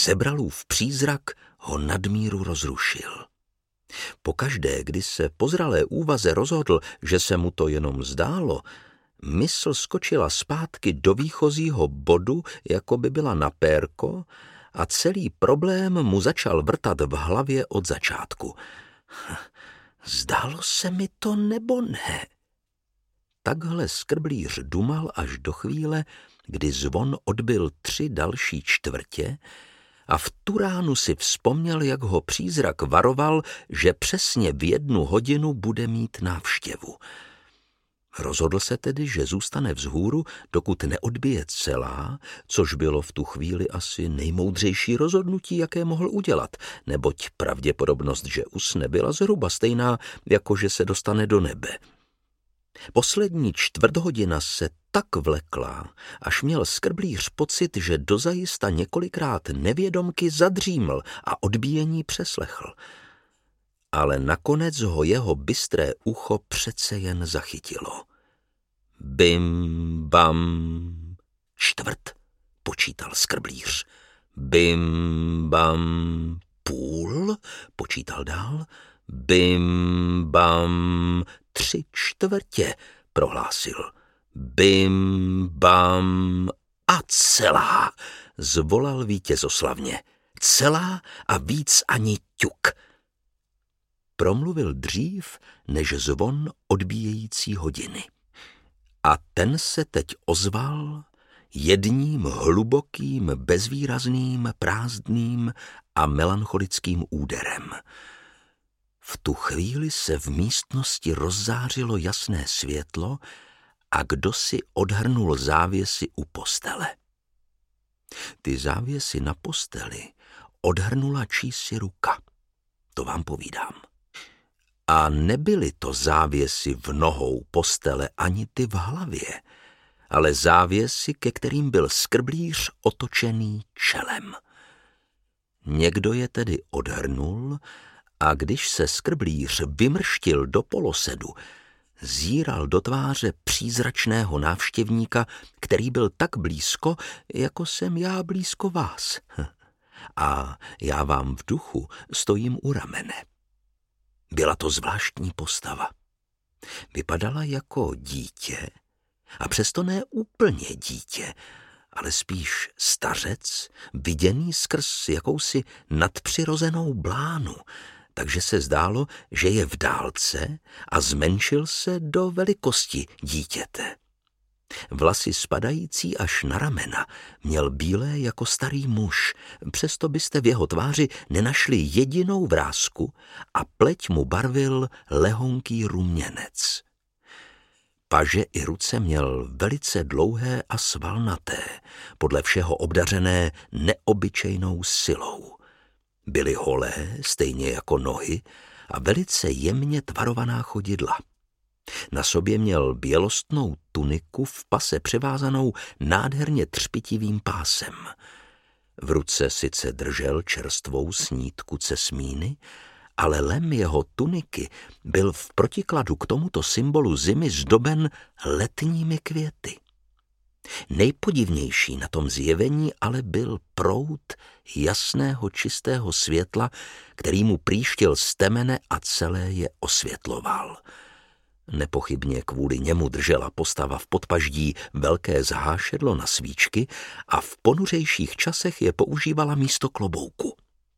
Zebralův přízrak ho nadmíru rozrušil. Pokaždé, kdy se po zralé úvaze rozhodl, že se mu to jenom zdálo, mysl skočila zpátky do výchozího bodu, jako by byla na pérko, a celý problém mu začal vrtat v hlavě od začátku. Zdálo se mi to nebo ne? Takhle skrblíř dumal až do chvíle, kdy zvon odbyl 3 další čtvrtě a v tu ránu si vzpomněl, jak ho přízrak varoval, že přesně v 1 hodinu bude mít návštěvu. Rozhodl se tedy, že zůstane vzhůru, dokud neodbije celá, což bylo v tu chvíli asi nejmoudřejší rozhodnutí, jaké mohl udělat, neboť pravděpodobnost, že usne, byla zhruba stejná, jako že se dostane do nebe. Poslední 1/4 se tak vlekla, až měl skrblíř pocit, že dozajista několikrát nevědomky zadříml a odbíjení přeslechl. Ale nakonec ho jeho bystré ucho přece jen zachytilo. Bim, bam, 1/4, počítal skrblíř. Bim, bam, 1/2, počítal dál. Bim, bam, 3/4, prohlásil. Bim, bam a celá, zvolal vítězoslavně. Celá a víc ani ťuk. Promluvil dřív než zvon odbíjející hodiny. A ten se teď ozval jedním hlubokým, bezvýrazným, prázdným a melancholickým úderem. V tu chvíli se v místnosti rozzářilo jasné světlo a kdosi odhrnul závěsy u postele. Ty závěsy na posteli odhrnula čísi ruka, to vám povídám. A nebyly to závěsy v nohou postele ani ty v hlavě, ale závěsy, ke kterým byl skrblíř otočený čelem. Někdo je tedy odhrnul a když se skrblíř vymrštil do polosedu, zíral do tváře přízračného návštěvníka, který byl tak blízko, jako jsem já blízko vás. A já vám v duchu stojím u ramene. Byla to zvláštní postava. Vypadala jako dítě, a přesto ne úplně dítě, ale spíš stařec, viděný skrz jakousi nadpřirozenou blánu, takže se zdálo, že je v dálce a zmenšil se do velikosti dítěte. Vlasy spadající až na ramena měl bílé jako starý muž, přesto byste v jeho tváři nenašli jedinou vrásku a pleť mu barvil lehonký ruměnec. Paže i ruce měl velice dlouhé a svalnaté, podle všeho obdařené neobyčejnou silou. Byly holé, stejně jako nohy, a velice jemně tvarovaná chodidla. Na sobě měl bělostnou tuniku v pase převázanou nádherně třpitivým pásem. V ruce sice držel čerstvou snídku cesmíny, ale lem jeho tuniky byl v protikladu k tomuto symbolu zimy zdoben letními květy. Nejpodivnější na tom zjevení ale byl proud jasného čistého světla, který mu příštil z temene a celé je osvětloval. Nepochybně kvůli němu držela postava v podpaždí velké zhášedlo na svíčky a v ponuřejších časech je používala místo klobouku.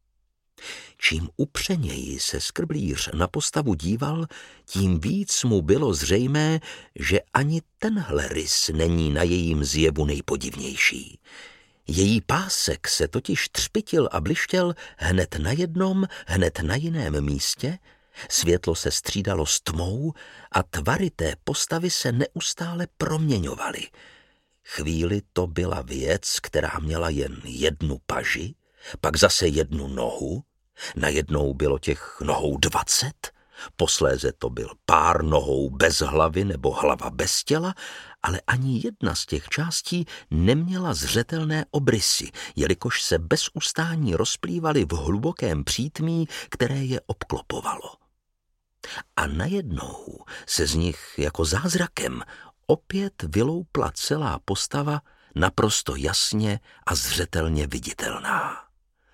Čím upřeněji se skrblíř na postavu díval, tím víc mu bylo zřejmé, že ani tenhle rys není na jejím zjevu nejpodivnější. Její pásek se totiž třpitil a blištěl hned na jednom, hned na jiném místě, světlo se střídalo s tmou a tvary té postavy se neustále proměňovaly. Chvíli to byla věc, která měla jen jednu paži, pak zase jednu nohu, najednou bylo těch nohou 20, posléze to byl pár nohou bez hlavy nebo hlava bez těla, ale ani jedna z těch částí neměla zřetelné obrysy, jelikož se bez ustání rozplývaly v hlubokém přítmí, které je obklopovalo. A najednou se z nich jako zázrakem opět vyloupla celá postava naprosto jasně a zřetelně viditelná.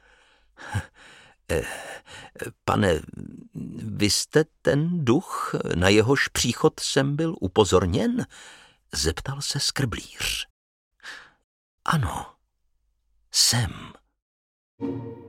Pane, vy jste ten duch, na jehož příchod jsem byl upozorněn? Zeptal se skrblíř. Ano, jsem.